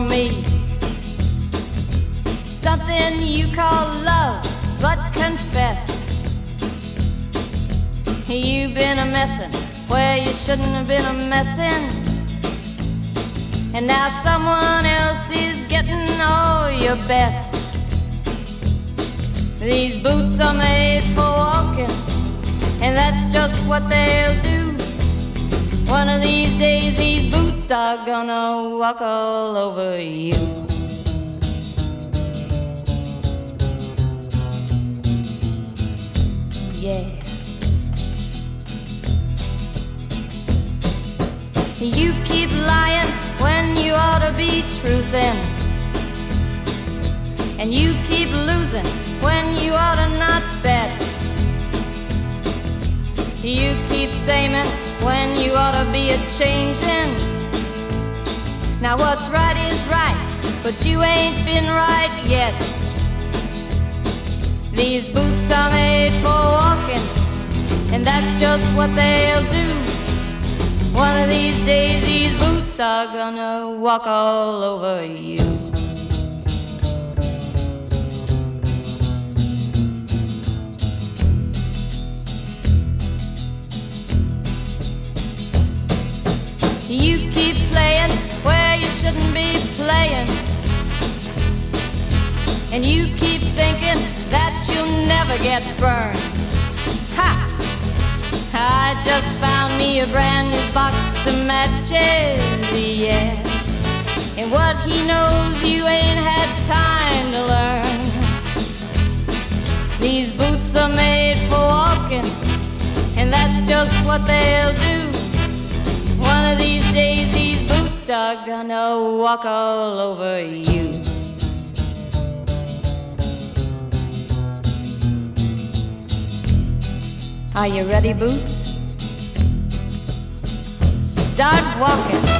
me. Something you call love, but confess you've been a messin' where you shouldn't have been a messin'. And now someone else is getting all your best. These boots are made for walking, and that's just what they'll do. One of these days these boots are gonna walk all over you. Yeah. You keep lying when you ought to be truthin', and you keep losing when you ought to not bet. You keep saying when you ought to be a-changin'. Now what's right is right, but you ain't been right yet. These boots are made for walking, and that's just what they'll do. One of these days these boots are gonna walk all over you. You keep playing where you shouldn't be playing, and you keep thinking that you'll never get burned. Ha! I just found me a brand new box of matches, yeah. And what he knows you ain't had time to learn. These boots are made for walking, and that's just what they'll do. One of these days these boots are gonna walk all over you. Are you ready, Boots? Start walking.